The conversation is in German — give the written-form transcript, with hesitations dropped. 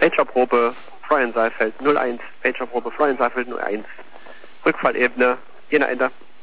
Pagerprobe Florian Seifeld 01, Pagerprobe Florian Seifeld 01. Rückfallebene, jener Ende.